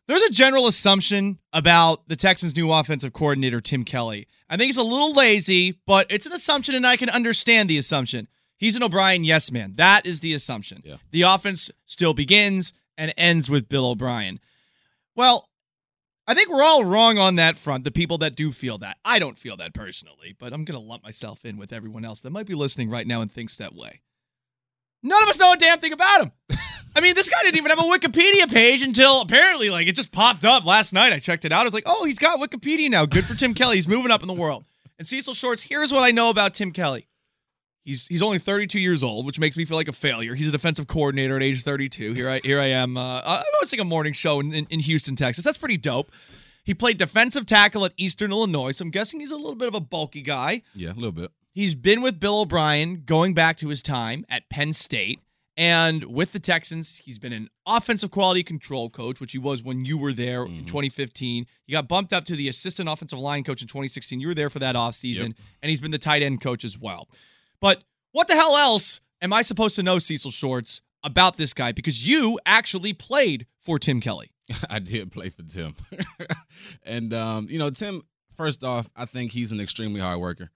There's a general assumption about the Texans' new offensive coordinator, Tim Kelly. I think it's a little lazy, but it's an assumption, and I can understand the assumption. He's an O'Brien yes man. That is the assumption. Yeah. The offense still begins and ends with Bill O'Brien. Well, I think we're all wrong on that front, the people that do feel that. I don't feel that personally, but I'm going to lump myself in with everyone else that might be listening right now and thinks that way. None of us know a damn thing about him. I mean, this guy didn't even have a Wikipedia page until apparently, it just popped up last night. I checked it out. I was like, oh, he's got Wikipedia now. Good for Tim Kelly. He's moving up in the world. And Cecil Shorts, here's what I know about Tim Kelly. He's only 32 years old, which makes me feel like a failure. He's a defensive coordinator at age 32. Here I am. I'm hosting a morning show in Houston, Texas. That's pretty dope. He played defensive tackle at Eastern Illinois, so I'm guessing he's a little bit of a bulky guy. Yeah, a little bit. He's been with Bill O'Brien going back to his time at Penn State. And with the Texans, he's been an offensive quality control coach, which he was when you were there in 2015. He got bumped up to the assistant offensive line coach in 2016. You were there for that offseason, and he's been the tight end coach as well. But what the hell else am I supposed to know, Cecil Shorts, about this guy? Because you actually played for Tim Kelly. I did play for Tim. And, Tim, first off, I think he's an extremely hard worker.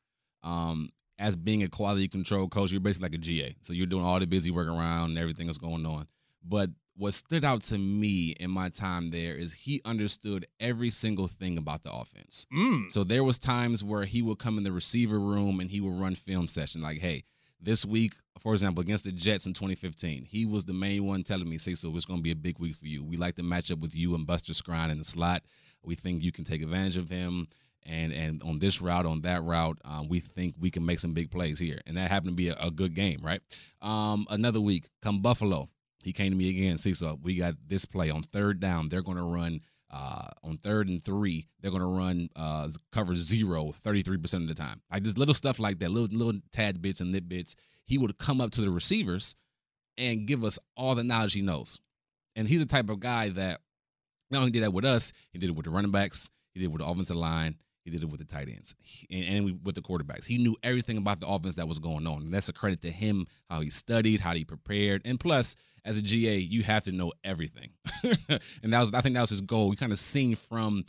As being a quality control coach, you're basically like a GA. So you're doing all the busy work around and everything that's going on. But what stood out to me in my time there is he understood every single thing about the offense. So there was times where he would come in the receiver room and he would run film session like, hey, this week, for example, against the Jets in 2015, he was the main one telling me, Cecil, it's going to be a big week for you. We like to match up with you and Buster Skrine in the slot. We think you can take advantage of him. And on this route, on that route, we think we can make some big plays here. And that happened to be a good game, right? Another week, come Buffalo. He came to me again. See, so we got this play on third down. They're going to run on 3rd and 3. They're going to run cover 0 33% of the time. Like just little stuff like that, little tad bits and nit bits. He would come up to the receivers and give us all the knowledge he knows. And he's the type of guy that not only did that with us, he did it with the running backs. He did it with the offensive line. He did it with the tight ends and with the quarterbacks. He knew everything about the offense that was going on. And that's a credit to him, how he studied, how he prepared. And plus, as a GA, you have to know everything. And I think that was his goal. We kind of seen from,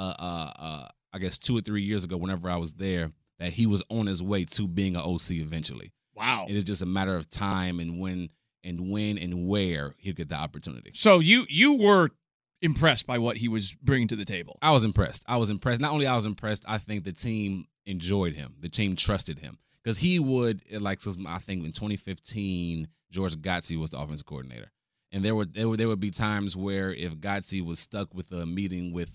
I guess, 2 or 3 years ago, whenever I was there, that he was on his way to being an OC eventually. Wow. It is just a matter of time and when and where he'll get the opportunity. So you were impressed by what he was bringing to the table. I was impressed. Not only I was impressed, I think the team enjoyed him. The team trusted him because he would, I think in 2015, George Godsey was the offensive coordinator, and there would be times where if Godsey was stuck with a meeting with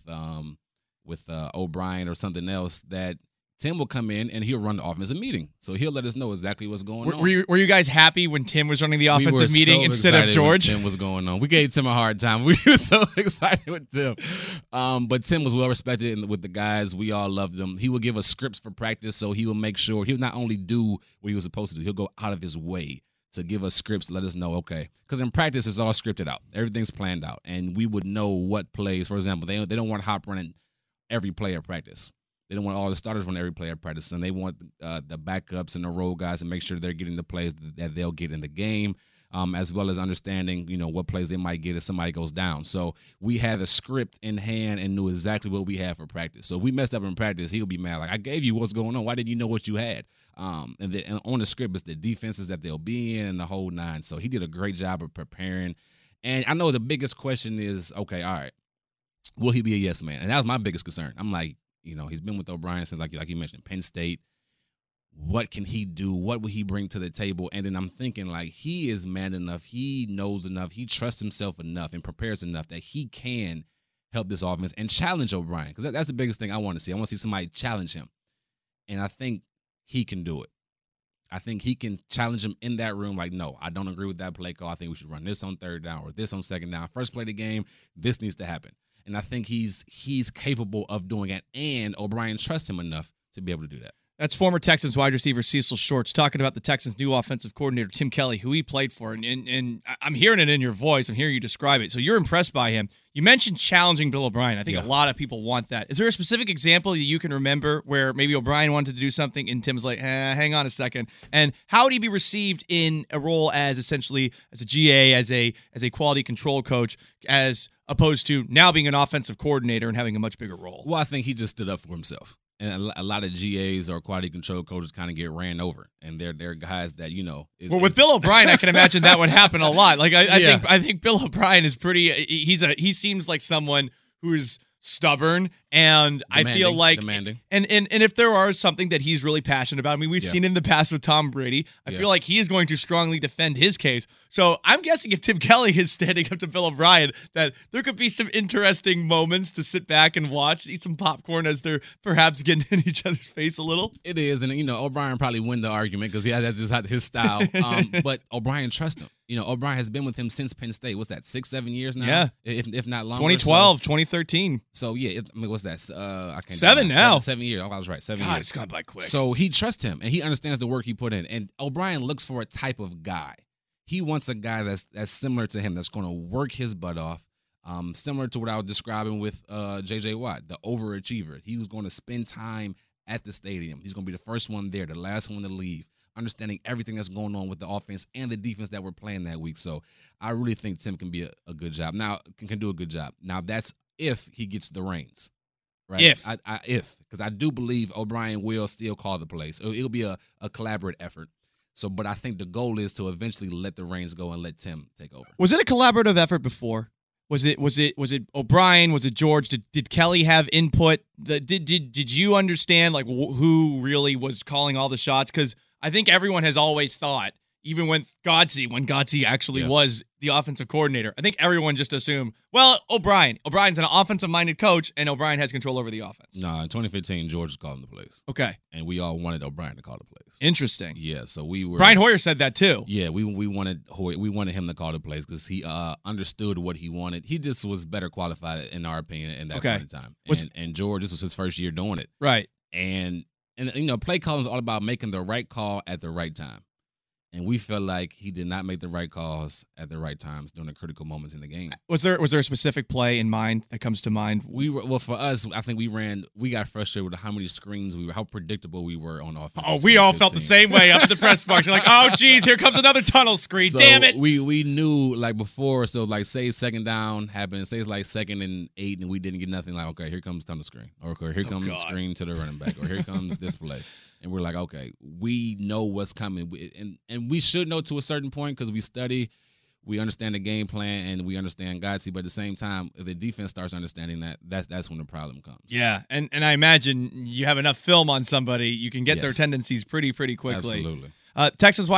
O'Brien or something else, that Tim will come in and he'll run the offensive meeting. So he'll let us know exactly what's going on. Were you guys happy when Tim was running the offensive meeting instead of George? Tim was going on. We gave Tim a hard time. We were so excited with Tim. But Tim was well respected with the guys. We all loved him. He would give us scripts for practice, so he would make sure he would not only do what he was supposed to do, he'll go out of his way to give us scripts, let us know, okay. Because in practice, it's all scripted out. Everything's planned out. And we would know what plays. For example, they don't want Hop running every play at practice. They don't want all the starters run every play at practice, and they want the backups and the role guys to make sure they're getting the plays that they'll get in the game, as well as understanding, what plays they might get if somebody goes down. So we had a script in hand and knew exactly what we had for practice. So if we messed up in practice, he'll be mad. Like, I gave you what's going on. Why didn't you know what you had? And on the script, it's the defenses that they'll be in and the whole nine. So he did a great job of preparing. And I know the biggest question is, okay, all right, will he be a yes man? And that was my biggest concern. I'm like, he's been with O'Brien since, like you mentioned, Penn State. What can he do? What will he bring to the table? And then I'm thinking, like, he is man enough. He knows enough. He trusts himself enough and prepares enough that he can help this offense and challenge O'Brien. Because that's the biggest thing I want to see. I want to see somebody challenge him. And I think he can do it. I think he can challenge him in that room. Like, no, I don't agree with that play call. I think we should run this on 3rd down or this on 2nd down. First play of the game, this needs to happen. And I think he's capable of doing it, and O'Brien trusts him enough to be able to do that. That's former Texans wide receiver Cecil Shorts talking about the Texans' new offensive coordinator, Tim Kelly, who he played for. And I'm hearing it in your voice. I'm hearing you describe it. So you're impressed by him. You mentioned challenging Bill O'Brien. I think a lot of people want that. Is there a specific example that you can remember where maybe O'Brien wanted to do something and Tim's like, hang on a second? And how would he be received in a role as essentially as a GA, as a quality control coach, as opposed to now being an offensive coordinator and having a much bigger role? Well, I think he just stood up for himself. And a lot of GAs or quality control coaches kind of get ran over, and they're guys that Well, with Bill O'Brien, I can imagine that would happen a lot. Like I think Bill O'Brien is pretty. He seems like someone who is stubborn, and demanding, I feel like demanding. And if there are something that he's really passionate about, I mean, we've seen in the past with Tom Brady. I feel like he is going to strongly defend his case. So I'm guessing if Tim Kelly is standing up to Bill O'Brien, that there could be some interesting moments to sit back and watch, eat some popcorn as they're perhaps getting in each other's face a little. It is, and O'Brien probably win the argument because that's just his style. But O'Brien trusts him. O'Brien has been with him since Penn State. What's that, 6-7 years now? Yeah, if not longer. 2012, 2013. So yeah, what's that? I can't. 7 now. 7 years. Oh, I was right. 7 God, years. it's gone by quick. So he trusts him, and he understands the work he put in. And O'Brien looks for a type of guy. He wants a guy that's similar to him, that's going to work his butt off. Similar to what I was describing with J.J. Watt, the overachiever. He was going to spend time at the stadium. He's going to be the first one there, the last one to leave, understanding everything that's going on with the offense and the defense that we're playing that week. So I really think Tim can be a good job. Now, can do a good job. Now, that's if he gets the reins. Right? If, because I do believe O'Brien will still call the plays. So it'll be a collaborative effort. So, but I think the goal is to eventually let the reins go and let Tim take over. Was it a collaborative effort before? Was it O'Brien? Was it George? Did Kelly have input? Did you understand like who really was calling all the shots? Because I think everyone has always thought, even when Godsey actually was the offensive coordinator, I think everyone just assumed, well, O'Brien's an offensive-minded coach, and O'Brien has control over the offense. No, in 2015, George was calling the plays. Okay. And we all wanted O'Brien to call the plays. Interesting. Yeah, so we were. Brian Hoyer said that too. Yeah, we wanted Hoyer. We wanted him to call the plays because he understood what he wanted. He just was better qualified, in our opinion, in that point in time. And George, this was his first year doing it. Right. And play calling is all about making the right call at the right time. And we felt like he did not make the right calls at the right times during the critical moments in the game. Was there a specific play in mind that comes to mind? For us, I think we got frustrated with how many screens how predictable we were on offense. Oh, we all felt the same way up at the press box. You're like, oh, geez, here comes another tunnel screen. So damn it. We knew like before, so like say second down happened, say it's like 2nd and 8 and we didn't get nothing, like, okay, here comes tunnel screen. Or okay, here comes the screen to the running back. Or here comes this play. And we're like, okay, we know what's coming. And we should know to a certain point because we study, we understand the game plan, and we understand Godsey. But at the same time, if the defense starts understanding that's when the problem comes. Yeah, and I imagine you have enough film on somebody, you can get their tendencies pretty quickly. Absolutely. Former Texans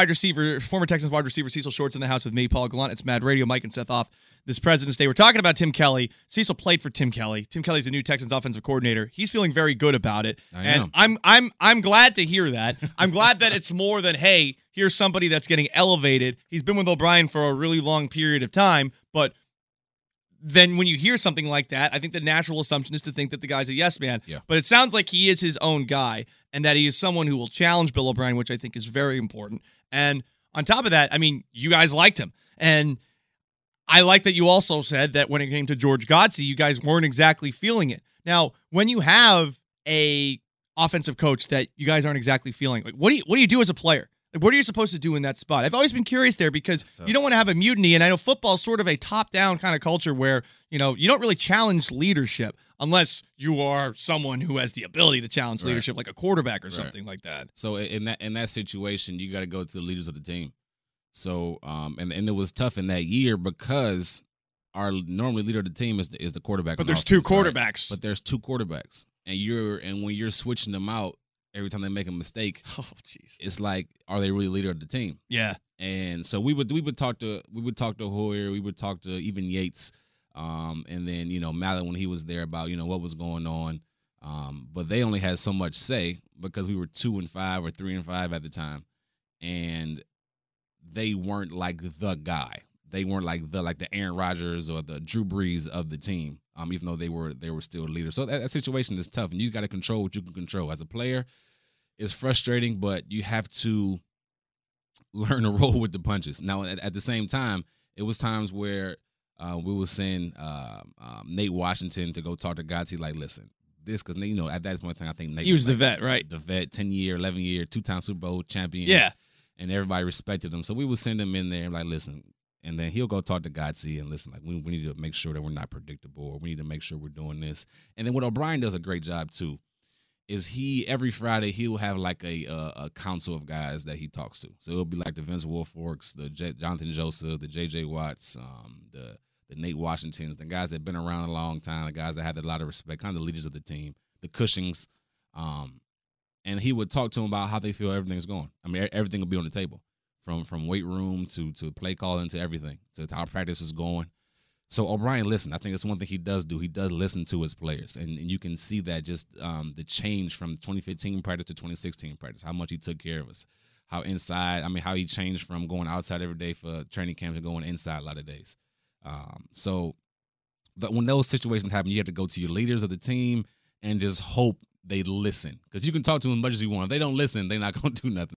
wide receiver Cecil Shorts in the house with me, Paul Gallant. It's Mad Radio, Mike and Seth off this President's Day. We're talking about Tim Kelly. Cecil played for Tim Kelly. Tim Kelly's the new Texans offensive coordinator. He's feeling very good about it. And I'm glad to hear that. I'm glad that it's more than, hey, here's somebody that's getting elevated. He's been with O'Brien for a really long period of time, but then when you hear something like that, I think the natural assumption is to think that the guy's a yes man. Yeah. But it sounds like he is his own guy and that he is someone who will challenge Bill O'Brien, which I think is very important. And on top of that, I mean, you guys liked him. And I like that you also said that when it came to George Godsey, you guys weren't exactly feeling it. Now, when you have a offensive coach that you guys aren't exactly feeling, like what do you do as a player? Like, what are you supposed to do in that spot? I've always been curious there because you don't want to have a mutiny, and I know football's sort of a top-down kind of culture where, you don't really challenge leadership unless you are someone who has the ability to challenge leadership, like a quarterback or something like that. So in that situation, you got to go to the leaders of the team. So and it was tough in that year because our normally leader of the team is the quarterback. But there's two quarterbacks. Right? But there's two quarterbacks, and when you're switching them out every time they make a mistake, it's like, are they really leader of the team? Yeah. And so we would talk to Hoyer, we would talk to even Yates, and then Mallett when he was there about what was going on, but they only had so much say because we were 2-5 or 3-5 at the time, and they weren't like the guy. They weren't like the Aaron Rodgers or the Drew Brees of the team. Even though they were still leaders. So that situation is tough, and you got to control what you can control. As a player, it's frustrating, but you have to learn to roll with the punches. Now, at the same time, it was times where we would send Nate Washington to go talk to Godsey, like, listen, this, because at that point, I think Nate was the vet, right? The vet, 10-year, 11-year, 2-time Super Bowl champion. Yeah. And everybody respected him. So we would send him in there and like, listen, And then he'll go talk to Godsey and listen, like, we need to make sure that we're not predictable, or we need to make sure we're doing this. And then what O'Brien does a great job, too, is every Friday he'll have like a council of guys that he talks to. So it'll be like the Vince Wilforks, the Jonathan Joseph, the J.J. Watts, the Nate Washingtons, the guys that have been around a long time, the guys that had a lot of respect, kind of the leaders of the team, the Cushings. And he would talk to them about how they feel everything's going. I mean, everything will be on the table, from weight room to play calling to everything, to how practice is going. So O'Brien, listen, I think that's one thing he does do. He does listen to his players, and you can see that just the change from 2015 practice to 2016 practice, how much he took care of us, how he changed from going outside every day for training camp to going inside a lot of days. But when those situations happen, you have to go to your leaders of the team and just hope they listen, because you can talk to them as much as you want. If they don't listen, they're not going to do nothing.